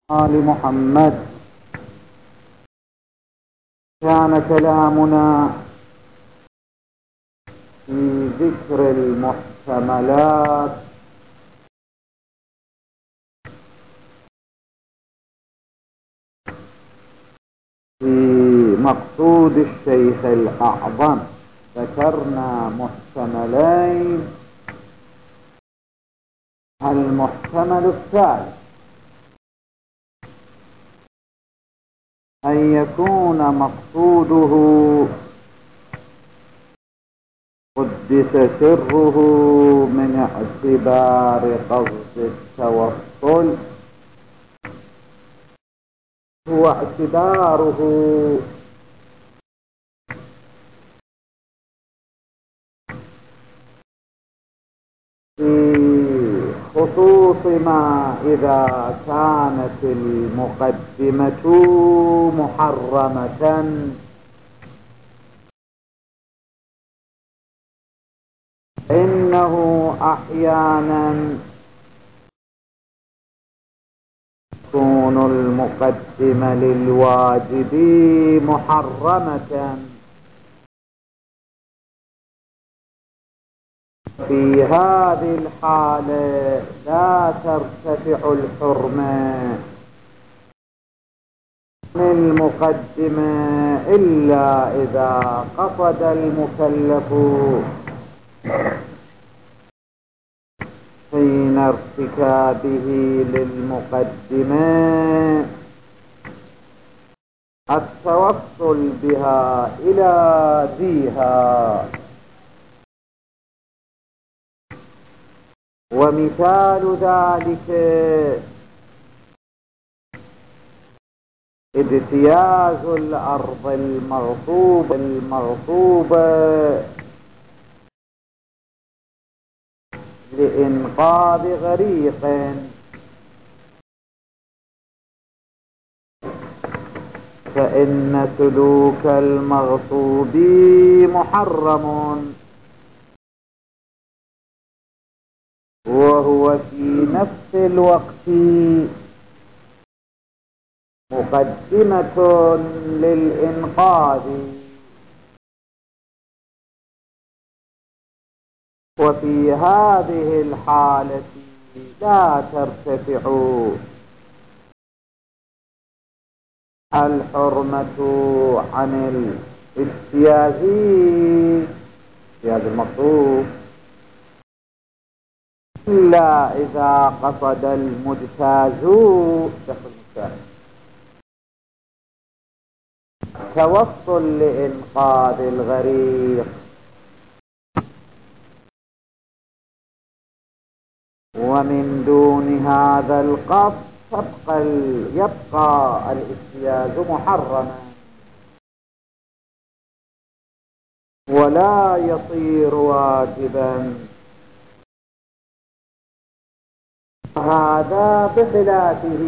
آل محمد. كان كلامنا في ذكر المحتملات في مقصود الشيخ الأعظم. ذكرنا محتملين. المحتمل الثالث أن يكون مقصوده قدس سره من اعتبار قصد التوصل هو اعتباره في خصوص ما إذا كانت المقدمة محرمة إنه أحيانا تكون المقدمة للواجب محرمة. في هذه الحالة لا ترتفع الحرمة من المقدمة إلا إذا قصد المكلف حين ارتكابه للمقدمة التوصل بها إلى ذيها. ومثال ذلك اجتياز الأرض المغصوبة لإنقاذ غريق، فإن سلوك المغصوب محرم وهو في نفس الوقت مقدمة للإنقاذ. وفي هذه الحالة لا ترتفع الحرمة عن الاجتياز المقصود إلا إذا قصد المجتاز توصل لإنقاذ الغريق. ومن دون هذا القصد يبقى الاجتياز محرما ولا يصير واجبا. هذا بخلافه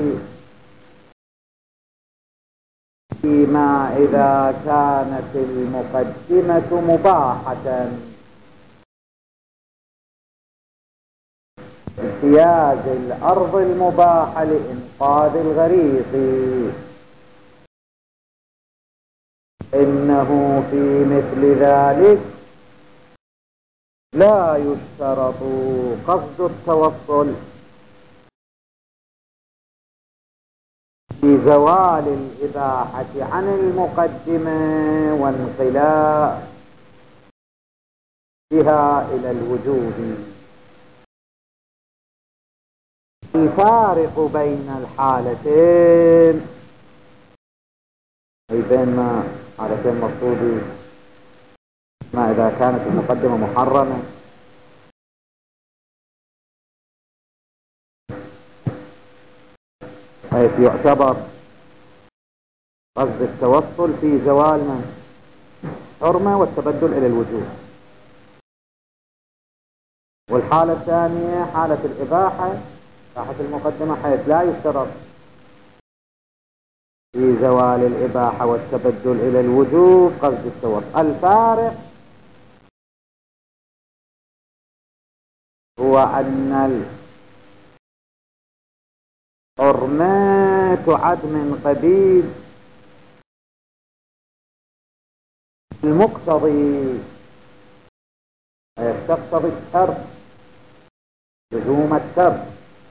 فيما إذا كانت المقدمة مباحة. اجتياز الأرض المباحة لإنقاذ الغريق إنه في مثل ذلك لا يشترط قصد التوصل بزوال الإباحة عن المقدمة وانقلاع بها إلى الوجوب. الفارق بين الحالتين أي بين ما حالتين مقصودي ما إذا كانت المقدمة محرمة حيث يعتبر قصد التوصل في زوال حرمة والتبدل إلى الوجوب. والحالة الثانية حالة الإباحة إباحة المقدمة حيث لا يشترط في زوال الإباحة والتبدل إلى الوجوب قصد التوصل. الفارق هو أن حرمة تعد من قبيل المقتضي، تقتضي الشرط، لزوم الشرط.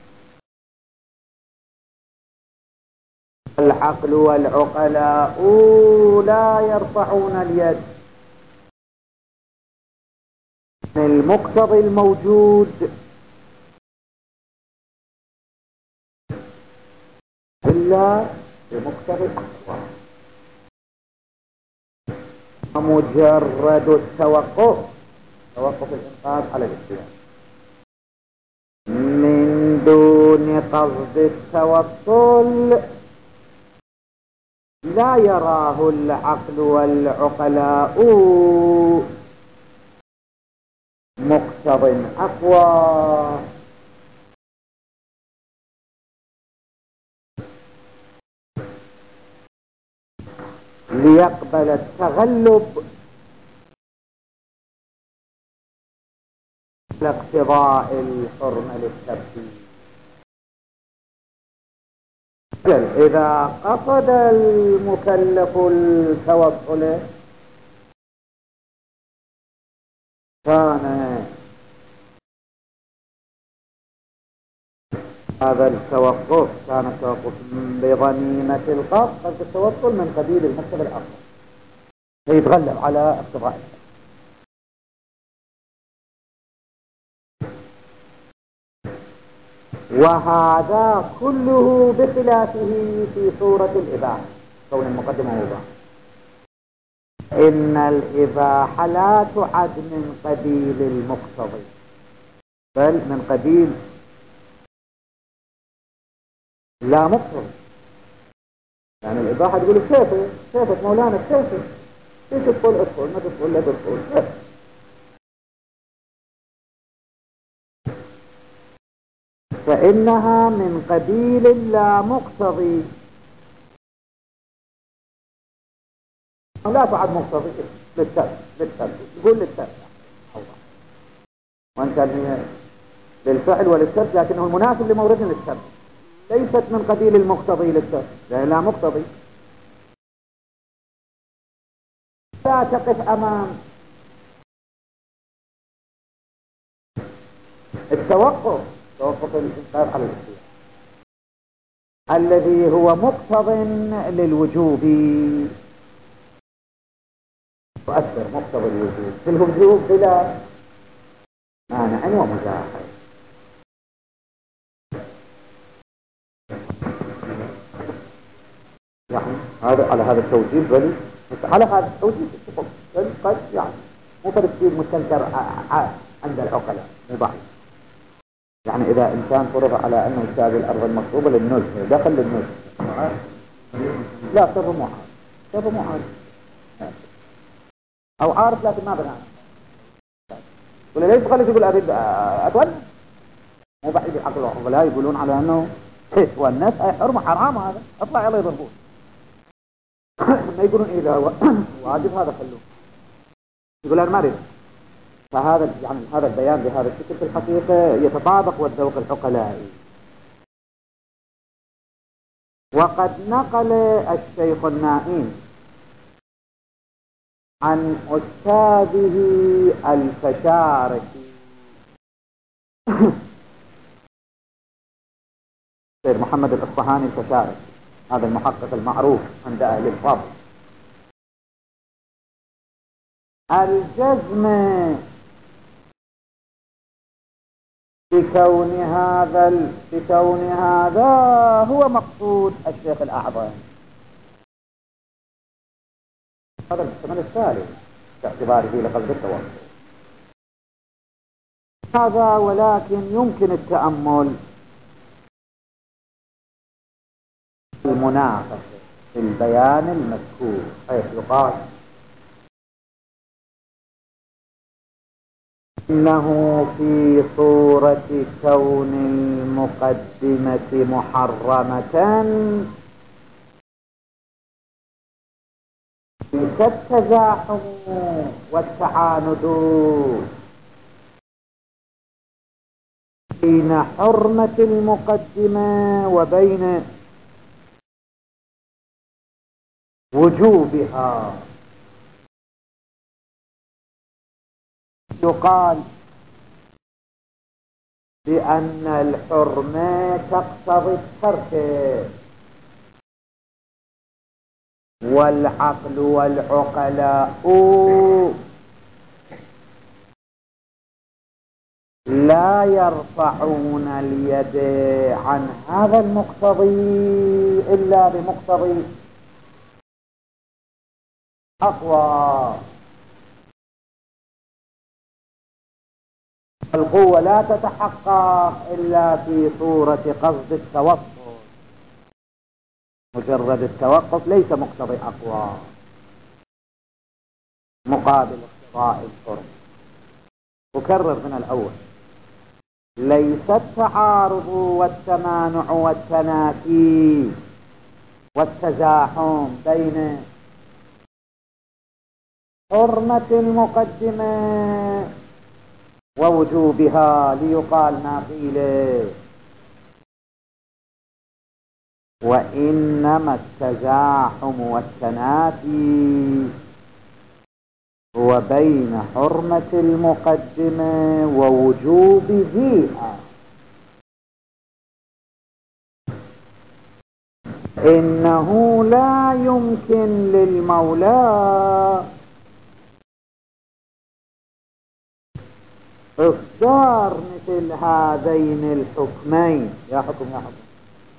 العقل والعقلاء لا يرفعون اليد من المقتضي الموجود إلا بمقتضي الأحوال. ومجرد التوقف، توقف الإنقاذ على الاختيار من دون قصد التوصل لا يراه العقل والعقلاء مقتض أقوى. ليقبل التغلب لاقتضاء الحرمة للترتيب. إذا قصد المكلف التوصل كان هذا التوقف بضميمة القصد، قصد التوصل من قبيل المقتضى الأفضل، فيتغلب على اقتضاء. وهذا كله بخلافه في صورة الإباحة، كون المقدمة مباح. إن الإباحة لا تعد من قبيل المقتضي، بل من قبيل لا مقتضي. يعني الإباحة تقول كيفك مولانا، كيف تدخل ادخل، ما تدخل لا تدخل. فإنها من قبيل لا مقتضي، لا تعد مقتضي للترك يقول للترك، وان كان هي للفعل وللترك، لكنه المناسب لمورد للترك، ليست من قبيل المقتضي للترك، لأن لا مقتضي. لا تقف أمام التوقف، توقف الإنكار على الاختيار الذي هو مقتض للوجوب، يؤثر مقتضى الوجوب في الوجوب بلا مانع ومزاحم. يعني هذا على هذا التوجيه، بل على هذا التوجيه بل قد يعني مو تفسير مستنكر عند العقلاء، مو بعيد. يعني إذا إنسان فرض على أنه يساوي الأرض المطلوبة للنزل، دخل للنزل، لا شبه معارض، شبه معارض أو عارف لكن ما بنى، ولا ليش تخلي تقول أريد أتولى، مو بعيد. العقل والعقلاء يقولون على أنه والناس أي حرمة حرام، هذا اطلع يلا يضربون. ما يقولون إذا واجب هذا خلوه، يقول أنا ما أريد. فهذا يعني هذا البيان بهذا الشكل في الحقيقة يتطابق والذوق العقلائي. وقد نقل الشيخ النائين عن أستاذه الفشاركي سيد محمد الإصفهاني الفشاركي، هذا المحقق المعروف عند أهل الفضل، الجزم بكون هذا هو مقصود الشيخ الأعظم. هذا المحتمل الثالث باعتباره لقصد التوصل هذا، ولكن يمكن التأمل المناقشة في البيان المذكور، حيث يقال إنه في صورة كون المقدمة محرمة كالتزاحم والتعاند بين حرمة المقدمة وبين وجوبها. يقال بأن الحرمة تقتضي الترك، والعقل والعقلاء لا يرفعون اليد عن هذا المقتضي إلا بمقتضي أقوى. القوة لا تتحقق إلا في صورة قصد التوقف، مجرد التوقف ليس مقتضي أقوى مقابل اقتضاء الحرم. أكرر من الأول، ليس التعارض والتمانع والتنافي والتزاحم بين حرمة المقدمة ووجوبها ليقال ما قيل، وإنما التزاحم والتنافي هو بين حرمة المقدمة ووجوبها. إنه لا يمكن للمولى إصدار مثل هذين الحكمين. يا حكم يا حكم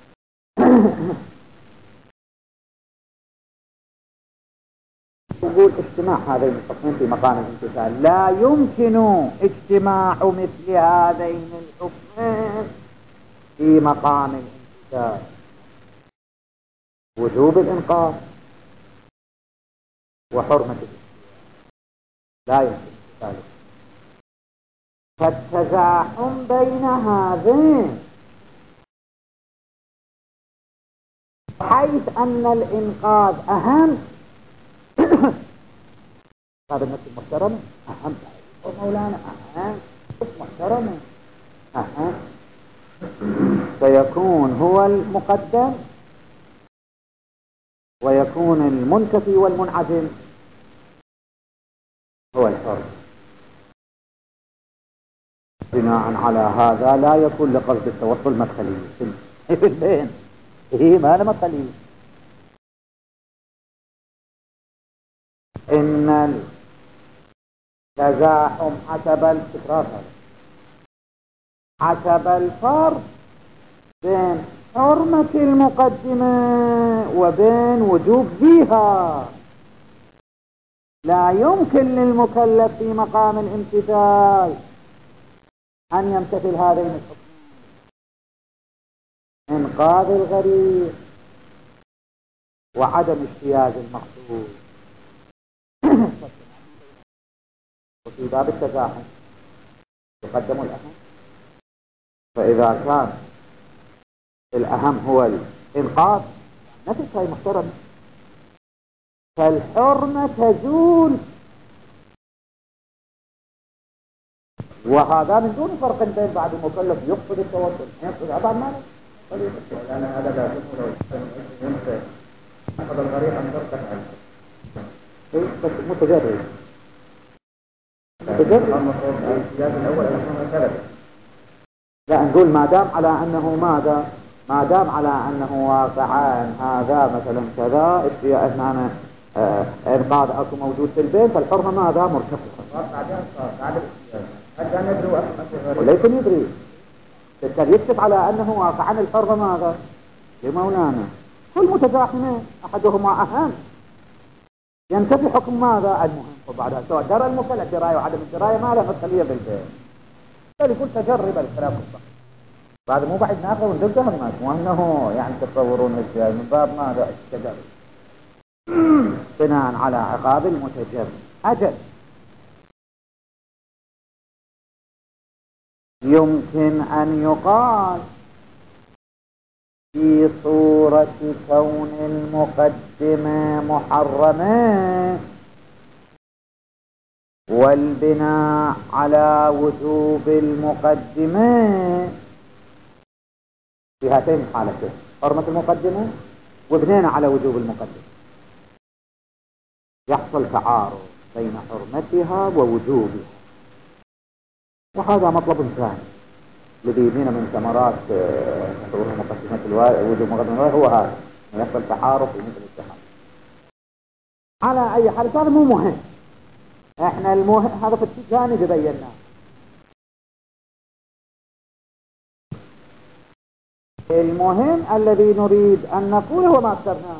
يقول اجتماع هذين الحكمين في مقام الامتثال، لا يمكن اجتماع مثل هذين الحكمين في مقام الامتثال، وجوب الإنقاذ وحرمة الامتثال لا يمكن ذلك. فالتزاحم بين هذين حيث أن الإنقاذ أهم هذا النفس المحترمة أهم مولانا أهم محترمة أهم فيكون هو المقدم ويكون المنتفي والمنعدم هو الحر. بناء على هذا لا يكون لقصد التوصل مدخلية في البين ما له مدخلية. إن التزاحم حسب التكرار حسب الفرق بين حرمة المقدمة وبين وجوب فيها. لا يمكن للمكلف في مقام الامتثال أن يمتثل هذين الحكمين: إنقاذ الغريق وعدم اجتياز المقصود. وفي باب التزاحم يقدم الأهم، فإذا كان الأهم هو الإنقاذ نفس هاي محترم، فالحرمة تزول، وهذا من دون فرق بين بعض المكلف يقصد التوسل يقصد أبعد ماله. لأن هذا لا يكون لو ينفع أخذ الغريق أن تركت عنه بس متجرد لا نقول ما دام على أنه ماذا، ما دام على أنه واقعان هذا مثلا كذا احنا إنقاذ أكو موجود في البيت، فالحرمة ماذا مرتفعة وليس يدري بالتالي يكتب على أنه واقعان الحرمة ماذا لمولانا. كل متزاحمين أحدهما أهم ينتفي حكم ماذا المهم، وبعدها سواء درى المكلف الدراية وعدم الدراية ما له مدخلية بالبيت. يقول تجرب الخلاف الصحيح بعد مو بعد ناقل وندقها الناس مو انه يعني تتصورون ازاي من باب ماذا التجرب بناء على عقاب المتجرب. أجل يمكن أن يقال في صورة كون المقدمة محرمة والبناء على وجوب المقدمة في هاتين الحالتين، حرمة المقدمة وبنينا على وجوب المقدمة، يحصل تعارض بين حرمتها ووجوبها، وهذا مطلب ثاني الذي يبين من ثمرات مقدمة وجوب مقدمة هو هذا، يحصل تعارض في مثل التحالف. على أي حال هذا مو مهم، احنا المهم هذا في الجانب بيناه. المهم الذي نريد أن نقوله هو ما ذكرناه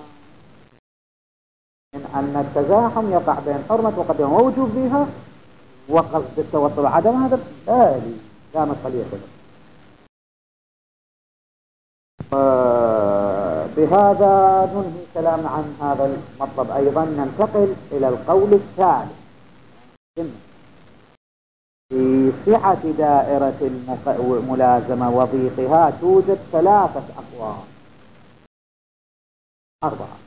من أن التزاحم يقع بين حرمة مقدمة ووجوب بها وقصد التوصل عدم هذا لا مسؤولية كذا. بهذا ننهي كلامنا عن هذا المطلب. أيضا ننتقل إلى القول الثالث في صحة دائرة الملازمة وضيقها. توجد 3 أقوال 4.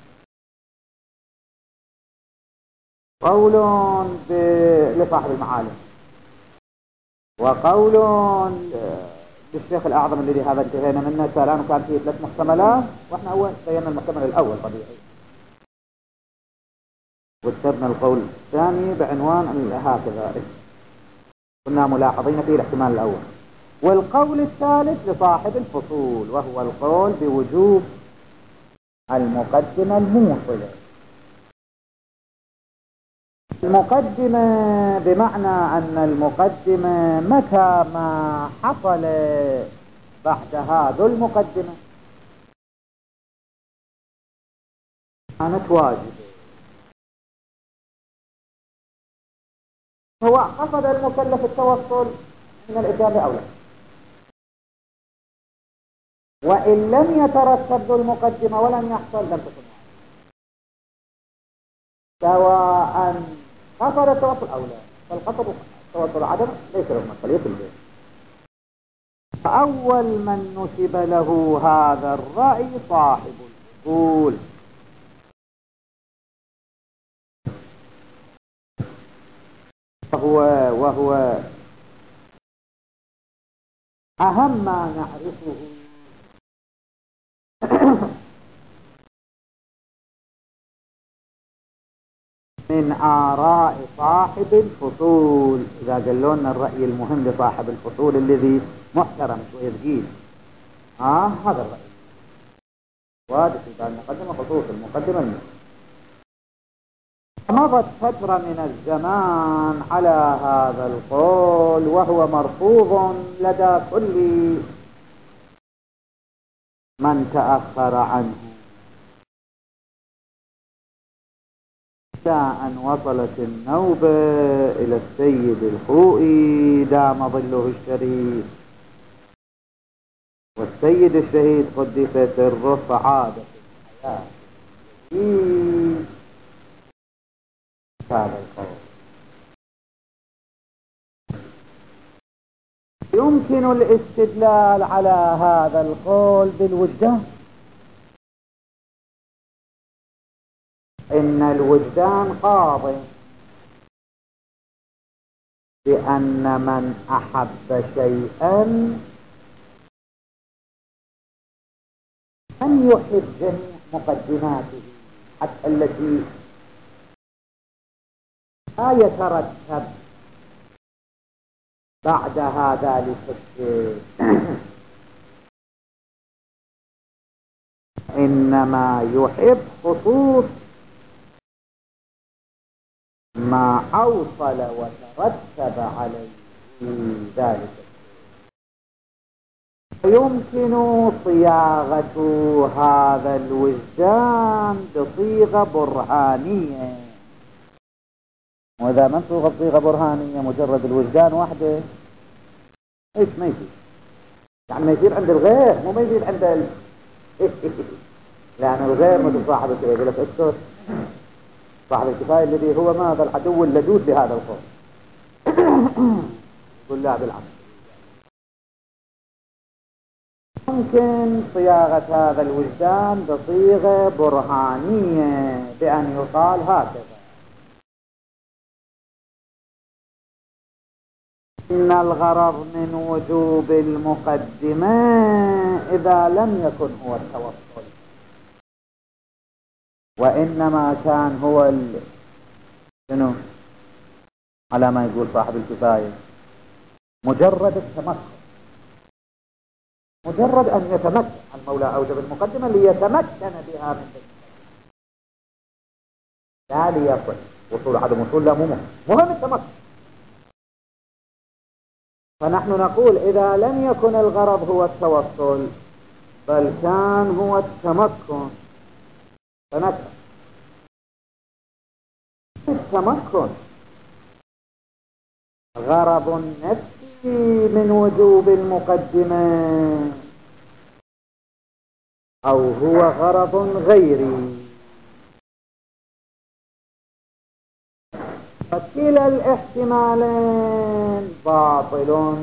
قول لصاحب المعالم، وقول للشيخ الأعظم الذي هذا انتهينا منه كلام كان فيه 3 محتملات، واحنا أول بينا المحتمل الأول طبيعي، وذكرنا القول الثاني بعنوان هكذا كنا ملاحظين فيه الاحتمال الأول. والقول الثالث لصاحب الفصول وهو القول بوجوب المقدمة الموصلة. المقدمة بمعنى أن المقدمة متى ما حصل بعد هذا المقدمة كانت واجبة. هو قصد المكلف التوصل من الإتيان بأولى، وإن لم يترتب المقدمة ولم يحصل لم تكن واجبة، سواء قصد التوصل أو لا. فالقصد التوصل عدم ليس له مسؤولية البيت. أول من نسب له هذا الرأي صاحب الفصول، وهو أهم ما نعرفه من آراء صاحب الفصول. إذا قالوا لنا الرأي المهم لصاحب الفصول الذي محترم شوية ثقيل، هذا الرأي واضح في المقدمة، خصوص المقدمة المهم. مضت فترة من الزمان على هذا القول، وهو مرفوض لدى كل من تأخر عنه، أن وصلت النوبة إلى السيد الخوئي دام ظله الشريف، والسيد الشهيد قدس سره فعاد في الحياة في هذا القول. يمكن الاستدلال على هذا القول بالوجدان، إن الوجدان قاض بأن من أحب شيئا أن يحب جميع مقدماته حتى التي لا يترتب بعدها ذلك الشيء، إنما يحب خصوص ما أوصل وترتب عليه ذلك الشيء. يمكن صياغة هذا الوجدان بصيغة برهانية، وإذا ما صيغة بصيغة برهانية مجرد الوجدان وحده إيش ما يصير، يعني ما يصير عند الغير مو ما يصير عند لأن الغير مثل صاحب الكفاية يقول لك اسكت، صاحب الكفاية الذي هو ماذا العدو اللدود بهذا القول يقول لا بالعكس. ممكن صياغة هذا الوجدان بصيغة برهانية بأن يقال هكذا: إن الغرض من وجوب المقدمة إذا لم يكن هو التوصل، وإنما كان هو شنو على ما يقول صاحب الكفاية مجرد التمكن، مجرد أن يتمكن. المولى أوجب المقدمة ليتمكن بها من ذلك، لا ليصل. وصول عدم وصول لا، مو مهم التمكن. فنحن نقول إذا لم يكن الغرض هو التوصل بل كان هو التمكن، فنكر التمكن غرض نفسي من وجوب المقدمة أو هو غرض غيري، فكلا الاحتمالين باطل،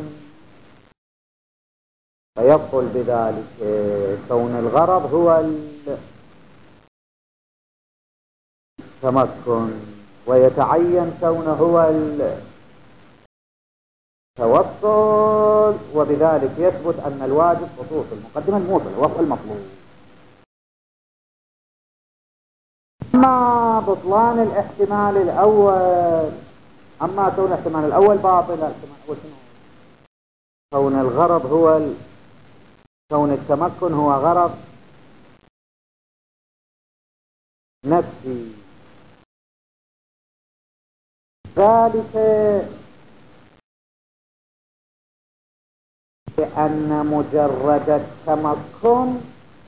فيبطل بذلك كون الغرض هو التمكن ويتعين كونه هو التوصل، وبذلك يثبت أن الواجب خصوص المقدمة الموصل وفق المطلوب. أما بطلان الاحتمال الأول، أما كون الاحتمال الأول باطل، الاحتمال الأول شنو؟ كون الغرض هو كون التمكن هو غرض نفسي، ذلك لأن مجرد التمكن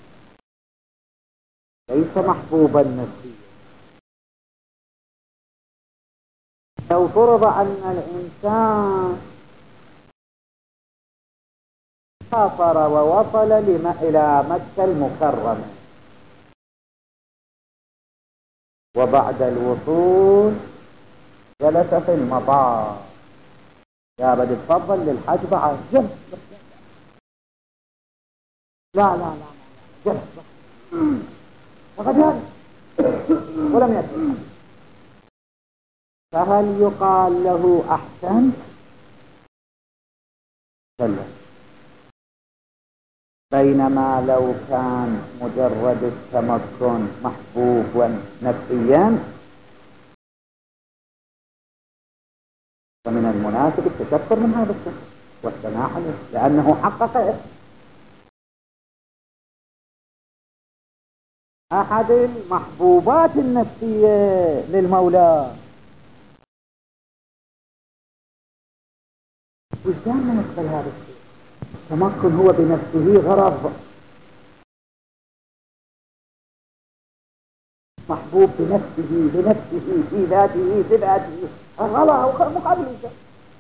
ليس محبوبا نفسيا. لو فرض أن الإنسان سافر ووصل إلى مكة المكرمة، وبعد الوصول جلس في المطار، يا بدي تفضل للحج بعد، جلس لا لا لا جلس وقد جلس ولم يأتي، فهل يقال له أحسن؟ لا. بينما لو كان مجرد التمكن محبوبا نفسيا فمن المناسب التشكر من هذا الشخص والثناء عليه، لأنه حقق أحد المحبوبات النفسية للمولى. وإزاي ما يقبل هذا الشيء؟ التمكن هو بنفسه غرض محبوب بنفسه في ذاته غلط أو مقابل الإنسان.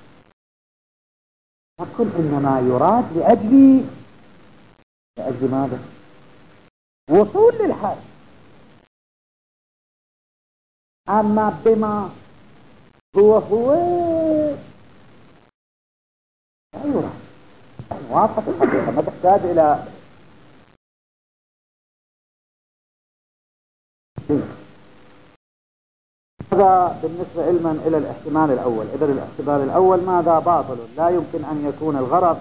التمكن إنما يراد لأجل ماذا؟ وصول للحال. أما بما هو لا يراد، واضحة الحقيقة، ما تحتاج إلى هذا بالنسبة علما إلى الاحتمال الأول. إذا الاحتمال الأول ماذا؟ باطل، لا يمكن أن يكون الغرض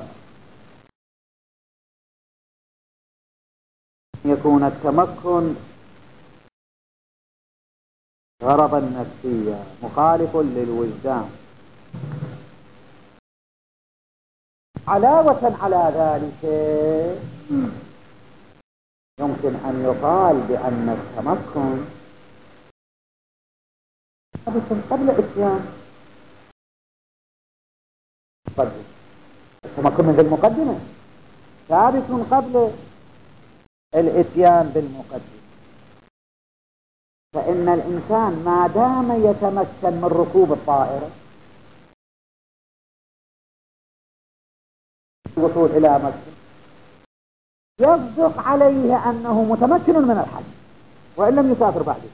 يكون التمكن غرضا نفسيا مخالف للوجدان. علاوة على ذلك يمكن أن يقال بأن التمكن قبل إتيان التمكن من المقدمة ثابت قبل الإتيان بالمقدمة، فإن الإنسان ما دام يتمكن من ركوب الطائرة الوصول إلى مكة يصدق عليه أنه متمكن من الحج وإن لم يسافر بعده.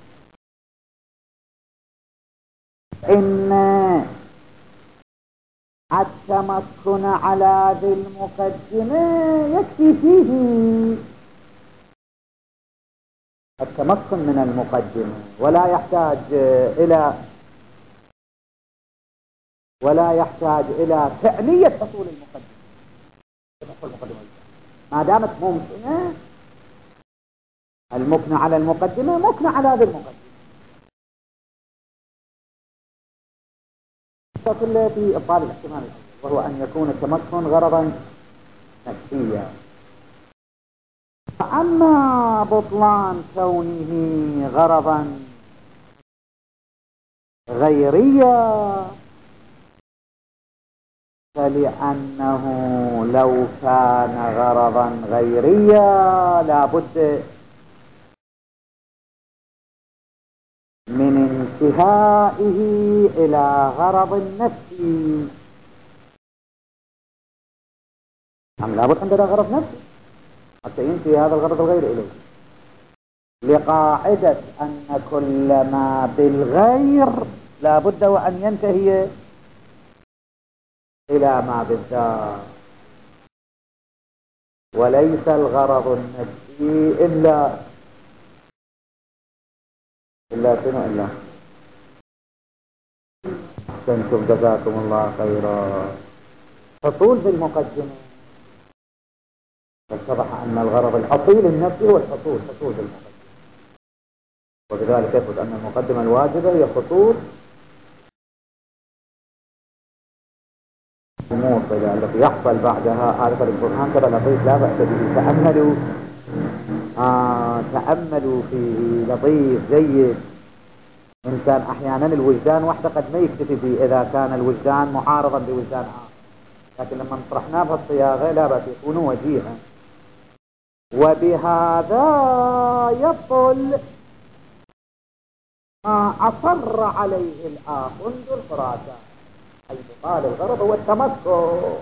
إن التمكن على ذي المقدمة يكفي فيه التمكن من المقدمة، ولا يحتاج إلى ولا يحتاج إلى فعلية حصول المقدمة. ما دامت ممكنة، المكنة على المقدمة مكنة على هذه المقدمة. كله في إبطال الاحتمال الأول، وهو أن يكون التمكن غرضا نفسيا. فأما بطلان كونه غرضا غيريا فلأنه لو كان غرضا غيريا لابد من انتهائه إلى غرض نفسي. لابد عندنا غرض نفسي حتى ينتهي هذا الغرض الغير إليه، لقاعدة أن كل ما بالغير لابد وأن ينتهي إلى ما بالذات، وليس الغرض النفسي إلا شنو إلا أحسنتم جزاكم الله خيرا. حصول في المقدمة، فاتضح أن الغرض الأصيل النفسي هو حصول في المقدمة، وبذلك يثبت أن المقدمة الواجبة هي حصول الأمور التي يحصل بعدها. هذا البرهان كذا لطيف لا بأس به، تأملوا فيه، لطيف جيد. إن كان أحيانا الوجدان وحده قد ما يكتفي به إذا كان الوجدان معارضا بوجدان آخر، لكن لما طرحناه بهالصياغة لا بأس يكون وجيها. وبهذا يبطل ما أصر عليه الآخند الخراسان، حيث قال الغرض هو التمكن،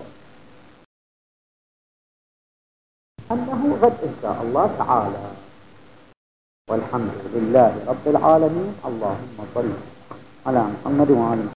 أنه غد إن شاء الله تعالى. والحمد لله رب العالمين. اللهم صل على محمد وعلى